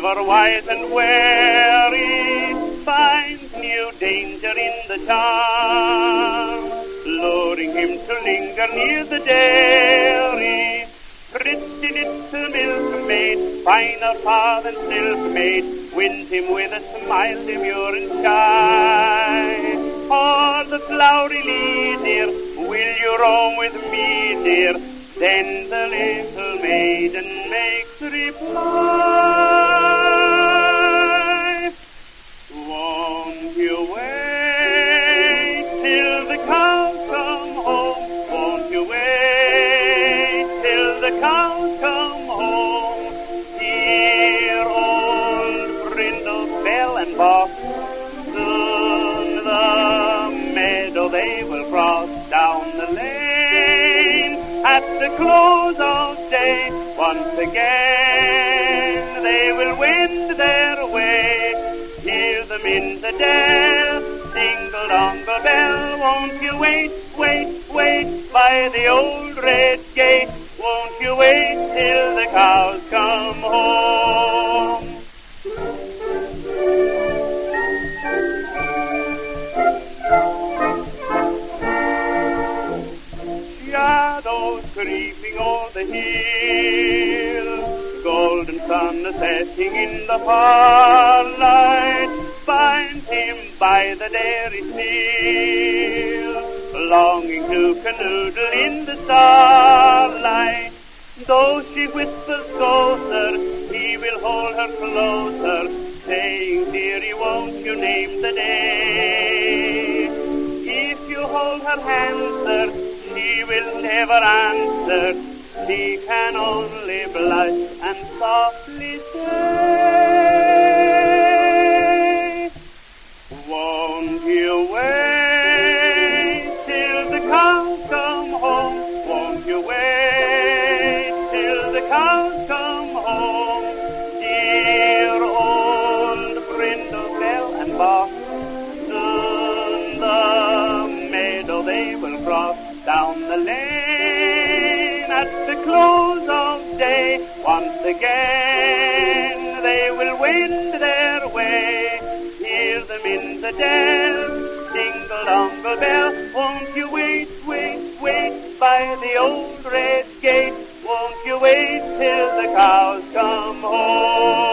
ever wise and wary, finds new danger in the charm, luring him to linger near the dairy. Pretty little milkmaid, finer far than silkmaid, wins him with a smile demure and shy. O'er the flowery lea, dear, will you roam with me, dear? Then the little maiden makes reply, won't you wait till the cows come home? Won't you wait till the cows come home? Dear old brindle, bell and box, soon the meadow they will cross, down the lane at the close of day. Once again they will wend their way. Hear them in the dell, dingle-dongle bell. Won't you wait, wait, wait by the old red gate? Won't you wait till the cows come home? Shadows creeping o'er the hill, golden sun setting in the far light, finds him by the dairy sill, longing to canoodle in the starlight. Though she whispers closer, he will hold her closer, saying, dearie, won't you name the day? If you hold her hand, sir, she will never answer. She can only blush and softly say, won't you wait till the cows come home? Won't you wait till the cows come home? Dear old brindle, bell and box, soon the meadow they will cross, down the lane at the close of day. Once again they will wend their way. Hear them in the dell, dingle-dongle bell. Won't you wait, wait, wait by the old red gate? Won't you wait till the cows come home?